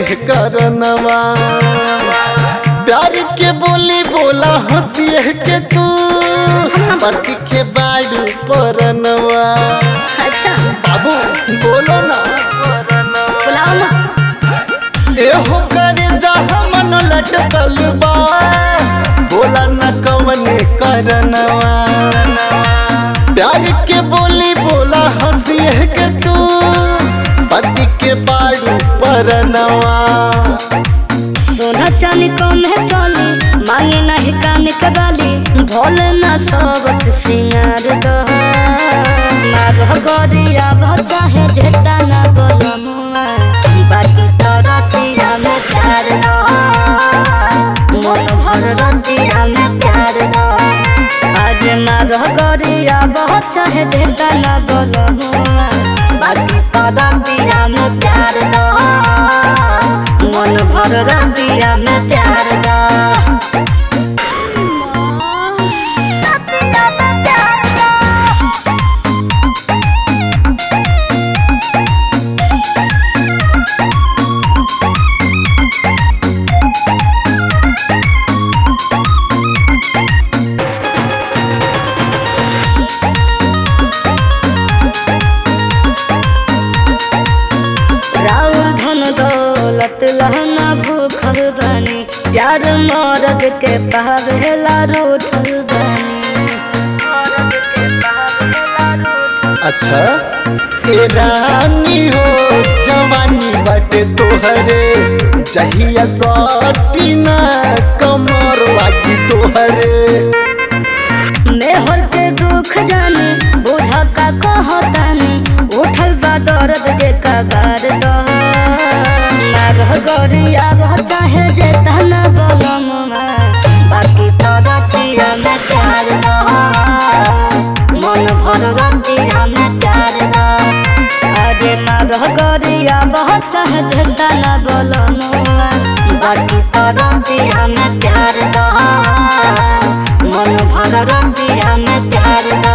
करनवा प्यार के बोली बोला हंसिए के तू पति के बाड़ू परनवा। अच्छा बाबू बोलो ना बुलाओ ना। एहो करे जहाँ मन लटकल बा बोला न कवने करनवा प्यार के बोली बोला हंसिए के तू पति के बाड़ू परनवा। सोना चांदी कम है चली मांगे नहीं कान के बाली भोले ना सबक सिंगार दो मारो गोरिया बहुत चाहे जेता ना बोलो मुआ बाकी तो रतिया में प्यार दो मन भर रतिया में प्यार दो आज मारो गोरिया बहुत चाहे जेता ना बोलो मुआ बाकी तो रतिया में प्यार दो मन भर रतिया में प्यार दो। दौलत लहना भूखल बनी प्यार मरद के पावेला रूठल बनी। अच्छा ए रानी हो जवानी बाटे तोहरे जहिया सटी ना कमर लागी तोहरे मेहर के दुख जाने बुझा का कहतानी उठल बा दर्द जे कबार दो गोरिया बहुत चाहे जेता ना बोलो मुआ बाकी तो रतिया में प्यार दो मन भर रतिया में प्यार दो अरे मारो गोरिया बहुत चाहे जेता ना बोलो मुआ बाकी तो रतिया में प्यार दो मन भर रतिया में प्यार दो।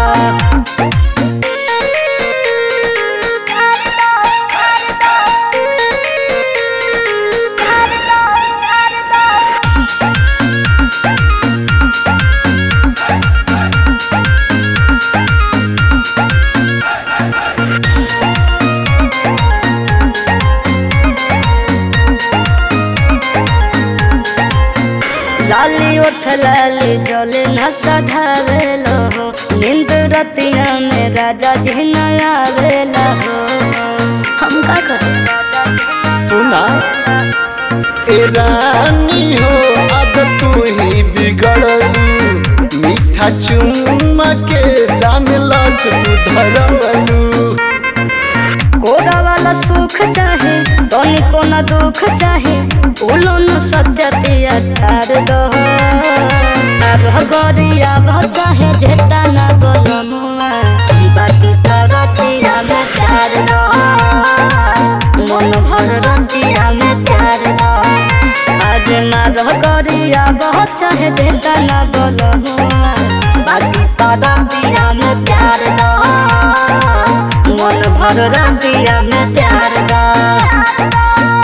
लाली उठ लाली जले न सधावेलो हो नींद रतिया में राजा जी न आवेला हो हम का करें सुना ए रानी हो अब तू ही बिगड़लू मीठा चुम्मा के जान लग तू धरवलू। कोरा वाला सुख चाहे तोनी को न दुख चाहे बोलो न सत्य तिया ठार दो गोरिया बहुत चाहे जेता ना बोलो मुआ बाकी तो रतिया में प्यार दो मन भर रतिया में प्यार दो आज मारो गोरिया बहुत चाहे जेता ना बोलो मुआ बाकी तो रतिया में प्यार दो मन भर रतिया में प्यार दो।